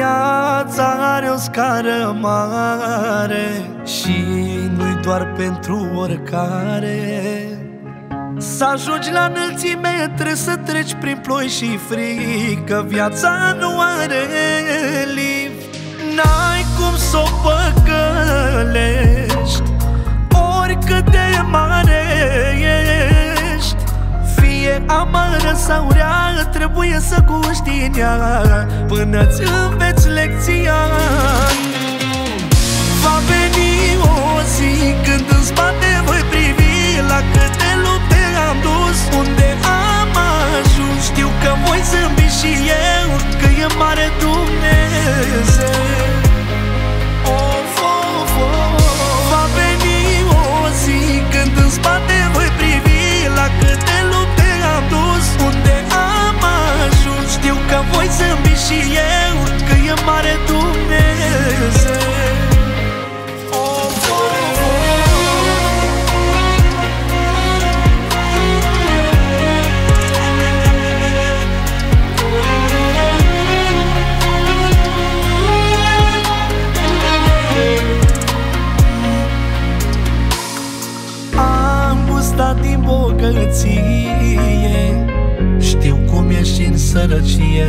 Viața are o scară mare și nu-i doar pentru oricare. Să ajungi la înălțime trebuie să treci prin ploi și frig, că viața nu are lift. N-ai cum s-o păcălești, oricât de mare ești. Fie amară sau rea, trebuie să guști din ea până-ți înveți lecția. Va veni o zi când în spate voi privi la câte lupte am dus, unde am ajuns. Știu că voi zâmbi și eu, că e mare Dumnezeu. Va veni o zi când în spate voi privi la câte lupte am dus, unde am ajuns. Știu că voi zâmbi și eu, că e mare Dumnezeu. Din bogăție, știu cum ești în sărăcie.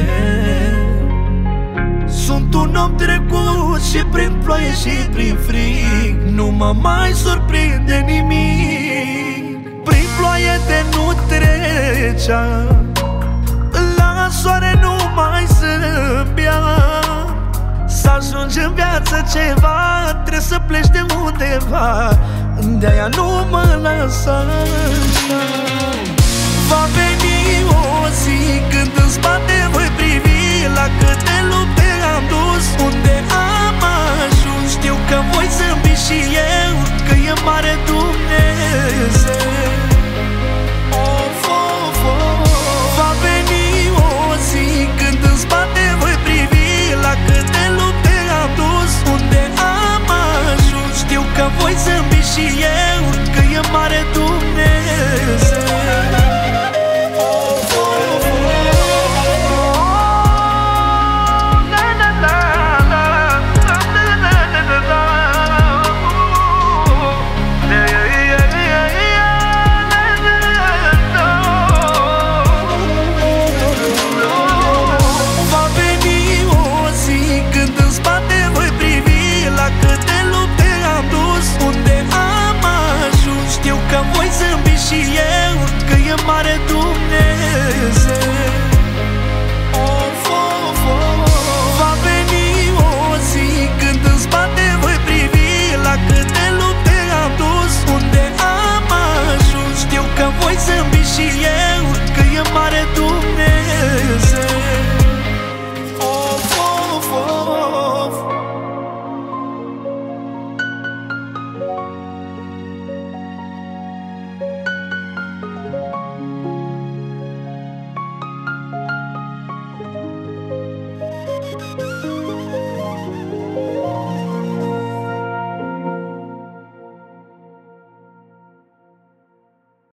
Sunt un om trecut și prin ploaie și prin frig, nu mă mai surprinde nimic. Prin ploaie de nu trecea, la soare nu mai zâmbea. Să ajungi în viață ceva, trebuie să pleci de undeva, de-aia nu mă lăsa așa. Va veni o zi când în spate voi privi la câte lupte am dus, unde am ajuns. Știu că voi zâmbi și eu, că e mare Dumnezeu. Va veni o zi când în spate voi privi la câte lupte am dus, unde am ajuns. Știu că voi zâmbi și eu, că e mare Dumnezeu. Va veni o zi când în spate voi privi la câte lupte am dus, unde am ajuns. Știu că voi zâmbi și eu, că e mare Dumnezeu.